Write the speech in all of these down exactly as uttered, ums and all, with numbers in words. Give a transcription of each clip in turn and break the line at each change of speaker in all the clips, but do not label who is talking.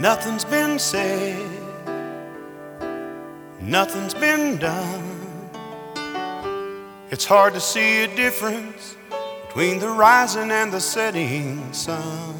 Nothing's been said, nothing's been done. It's hard to see a difference between the rising and the setting sun.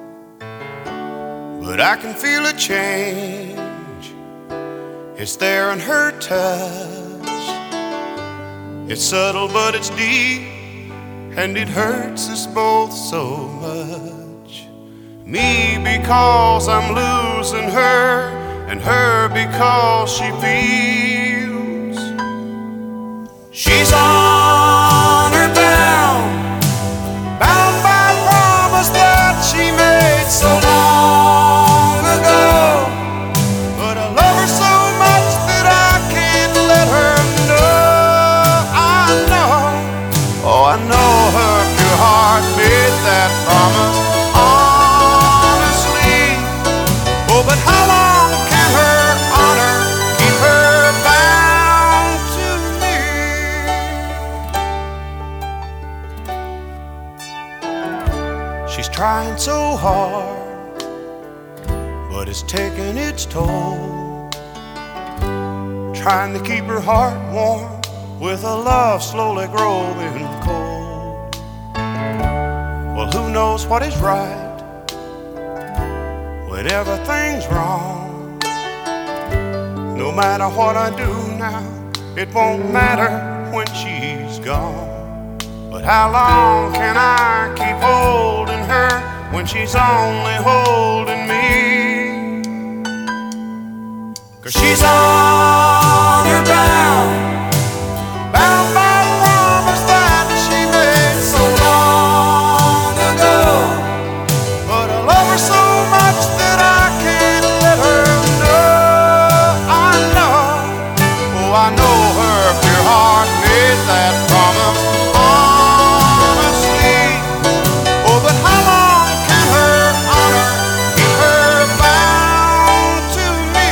But I can feel a change, it's there in her touch. It's subtle but it's deep, and it hurts us both so much. Me because I'm losing her, and her because she feels she's honor bound, bound by a promise that she made so long ago. But I love her so much that I can't let her know. I know, oh I know her pure heart made that promise honestly. Oh, but how long can her honor keep her bound to me? She's trying so hard, but it's taking its toll, trying to keep her heart warm with a love slowly growing cold. Well, who knows what is right when everything's wrong? No matter what I do now, it won't matter when she's gone. But how long can I keep holding her when she's only holding me? 'Cause she's honor bound, bound by a promise that she made so long ago. But I love her so much that I can't let her know. I know, oh I know her pure heart made that promise honestly. Oh, but how long can her honor keep her bound to me?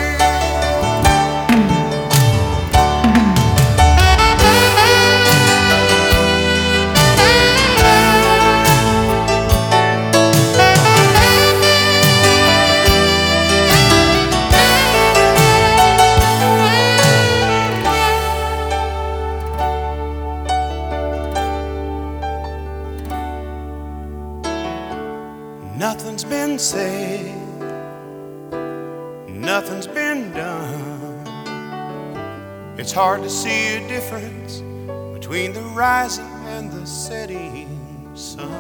Nothing's been said, nothing's been done. It's hard to see a difference between the rising and the setting sun.